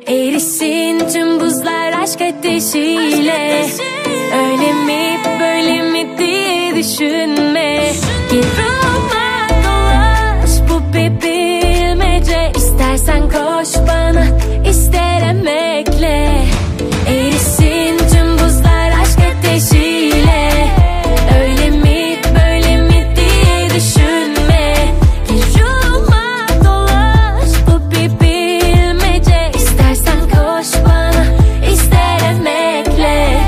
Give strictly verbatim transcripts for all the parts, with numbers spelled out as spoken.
Erisin tüm buzlar aşk ateşiyle. Öyle mi böyle mi diye düşünme. Gir Roma dolaş, bu bir bilmece. İstersen koş bana, ister emekle. Erisin tüm buzlar aşk ateşiyle. Öyle mi böyle mi diye düşünme. Gir Roma dolaş, bu bir bilmece. İstersen koş bana, ister emekle.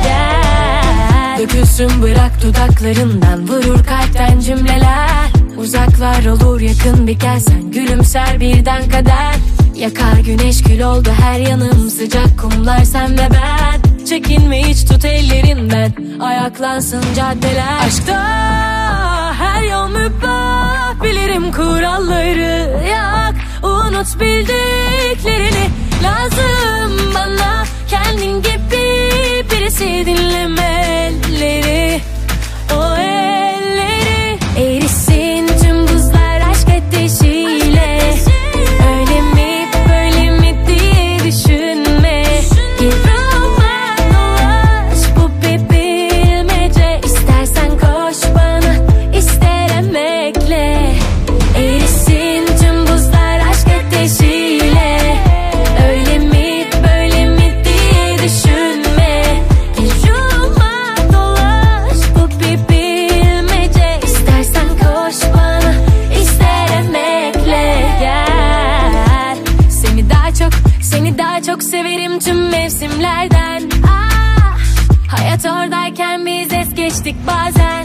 Gel. Dökülsün bırak dudaklarından, vurur kalpten cümleler. Uzaklar olur yakın bir gelsen, gülümser birden kader. Yakar güneş kül oldu her yanım, sıcak kumlar sen ve ben. Çekinme hiç tut ellerinden, ayaklansın caddeler. Aşkta her yol mübah, bilirim kuralları. Yak unut bildiklerini, lazım bana kendin gibi birisi. Dinleme elleri, o elleri. Erisin tüm buzlar aşk ateşiyle. Öyle mi böyle mi diye düşünme. Gir Roma dolaş, bu bir bilmece. İstersen koş bana, ister emekle. Erisin tüm buzlar aşk ateşiyle. Öyle mi böyle mi diye düşünme. Gir Roma dolaş, bu bir bilmece. İstersen koş bana, ister emekle. Gel. Seni daha çok, seni daha çok severim tüm mevsimlerden. Ah, hayat oradayken biz es geçtik bazen.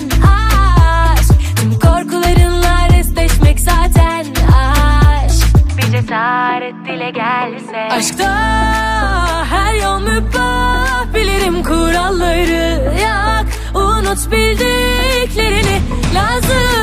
Aşk, tüm korkularınla restleşmek zaten. Aşk, bir cesaret dile gelse. Aşkta her yol mübah, bilirim kuralları. Yak unut bildiklerini, lazım